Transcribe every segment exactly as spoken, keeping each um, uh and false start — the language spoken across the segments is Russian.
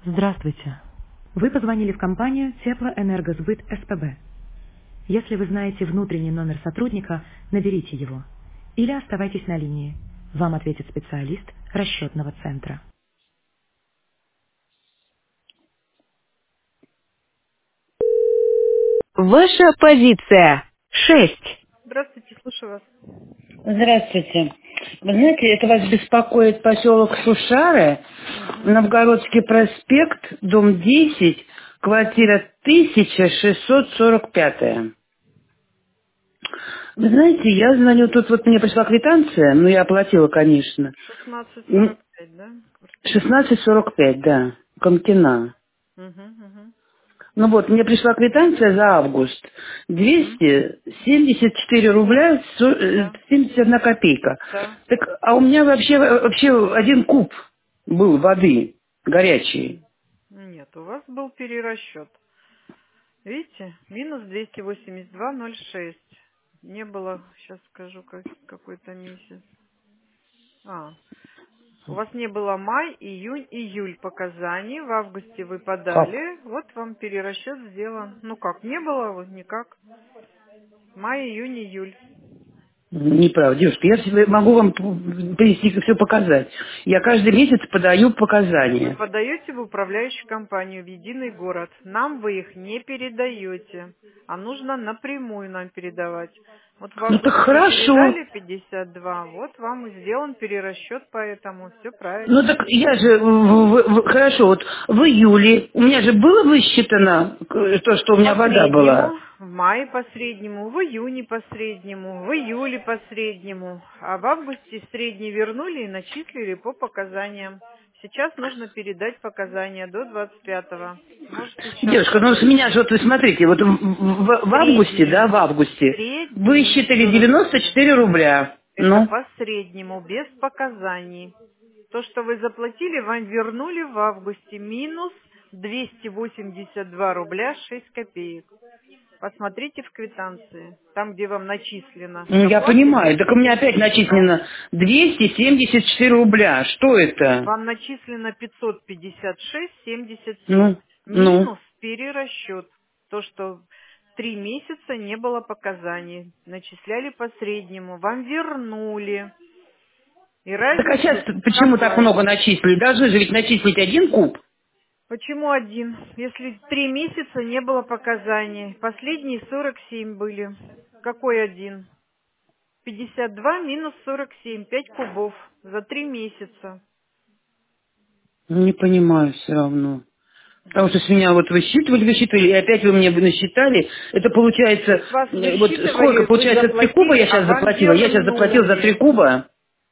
Здравствуйте. Вы позвонили в компанию Теплоэнергосбыт СПБ. Если вы знаете внутренний номер сотрудника, наберите его. Или оставайтесь на линии. Вам ответит специалист расчетного центра. Ваша позиция. Шесть. Здравствуйте, слушаю вас. Здравствуйте. Вы знаете, это вас беспокоит поселок Шушары, Новгородский проспект, дом десять, квартира тысяча шестьсот сорок пять. Вы знаете, я звоню, тут вот мне пришла квитанция, ну я оплатила, конечно. шестнадцать М, сорок пять, да? Квартира. шестнадцать сорок пять, да, Комкина. Угу, угу, Ну вот, мне пришла квитанция за август. угу. двести семьдесят четыре рубля со- э, Да, семьдесят одна копейка. да. Так, а у меня вообще, вообще один куб был воды горячей. Нет, у вас был перерасчет. Видите, минус двести восемьдесят два ноль шесть. Не было, сейчас скажу, как, какой-то месяц. А, у вас не было май, июнь, июль показаний. В августе вы Как? подали. Вот вам перерасчет сделан. Ну как, не было, вот никак. Май, июнь, июль. Неправда, девушка, я себе могу вам п- принести все показать. Я каждый месяц подаю Вы показания. подаете в управляющую компанию в единый город. Нам вы их не передаете, а нужно напрямую нам передавать. Вот в Ну так августе хорошо. передали пятьдесят два, вот вам и сделан перерасчет, поэтому все Ну правильно. так я же, в- в- в- хорошо, вот в июле у меня же было высчитано э, то, что у По меня вода была. среднему, в мае по среднему, в июне по среднему, в июле по среднему, а в августе средний вернули и начислили по показаниям. Сейчас нужно передать показания до двадцать пятого. Можете сейчас Девушка, ну с подать. меня же, вот вы смотрите, вот в, в- в августе, да, Средний. в августе Средний высчитали еще раз девяносто говорю. четыре рубля. Это Ну, по среднему, без показаний. То, что вы заплатили, вам вернули в августе минус двести восемьдесят два рубля шесть копеек. Посмотрите в квитанции, там, где вам начислено. ну, К я оплате понимаю, так у меня двести опять семьдесят два. начислено двести семьдесят четыре рубля. Что это? Вам начислено пятьсот пятьдесят шесть семьдесят семь. Ну, ну. Минус перерасчет. То, что три месяца не было показаний. Начисляли по среднему. Вам вернули. И Так а сейчас разницу к почему так много оплате. начислили? Должны же ведь начислить один куб. Почему один? Если три месяца не было показаний. Последние сорок семь были. Какой один? пятьдесят два минус сорок семь. пять кубов. За три месяца. Ну, не понимаю все равно. Потому что с меня вот высчитывали, высчитывали, и опять вы мне насчитали. Это получается, С вас э, вот сколько высчитывали, вы получается, три куба заплатили, я а сейчас вам заплатила? Я сейчас заплатила за три вернули. куба.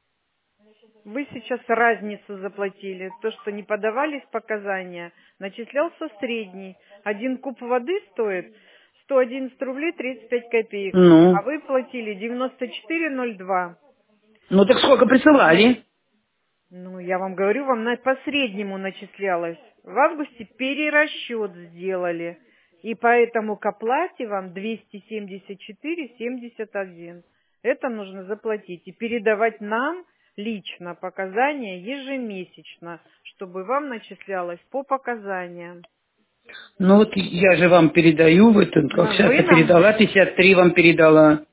Вы сейчас разницу заплатили. То, что не подавались показания, начислялся средний. Один куб воды стоит сто одиннадцать рублей тридцать пять копеек. Ну, А вы платили девяносто четыре ноль два. ну так сколько присылали? Ну, я вам говорю, вам на, по среднему начислялось. В августе перерасчет сделали. И поэтому к оплате вам двести семьдесят четыре семьдесят один. Это нужно заплатить и передавать нам лично показания ежемесячно, чтобы вам начислялось по показаниям. Ну вот я же вам передаю в этом, как Но сейчас вы я нам, передала, пятьдесят три вам передала.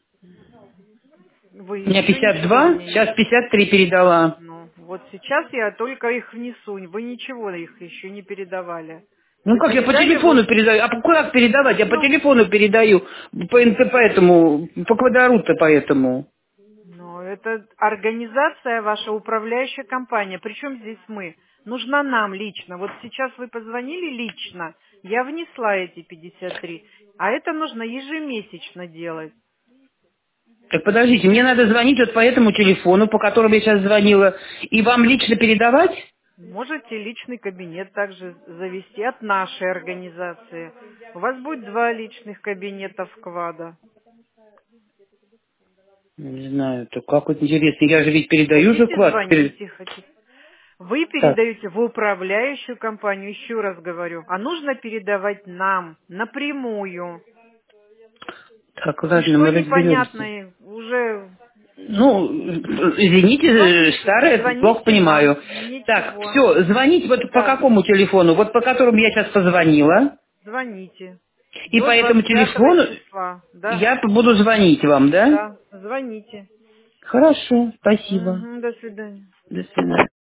вы У меня еще пятьдесят ничего два, мне не... сейчас пятьдесят три передала. Ну, вот сейчас я только их внесу, вы ничего их еще не передавали. Ну Вы как, я по передали вот, телефону передаю. А как передавать? Я по ну, телефону передаю. По НТ, поэтому, по квадру-то поэтому. Ну, это организация ваша, управляющая компания. Причем здесь мы? Нужна нам лично. Вот сейчас вы позвонили лично, я внесла эти пятьдесят три, а это нужно ежемесячно делать. Так подождите, мне надо звонить вот по этому телефону, по которому я сейчас звонила, и вам лично передавать? Можете личный кабинет также завести от нашей организации. У вас будет два личных кабинета вклада. Не знаю, то как вот интересно, я же ведь передаю же Хотите, вклад. перед- звоните, хотите. Вы Так, передаете в управляющую компанию, еще раз говорю, а нужно передавать нам напрямую. так, И ладно, что мы разберемся. непонятно, уже Ну, извините, Звоните, старое, плохо звоните понимаю. нам. Так, Ничего. все, звонить вот по Да, какому телефону? Вот по которому я сейчас позвонила. звоните. И До по этому двадцать пятого телефону числа. Да, я буду звонить вам, да? да, звоните. Хорошо, спасибо. Угу, до свидания. До свидания.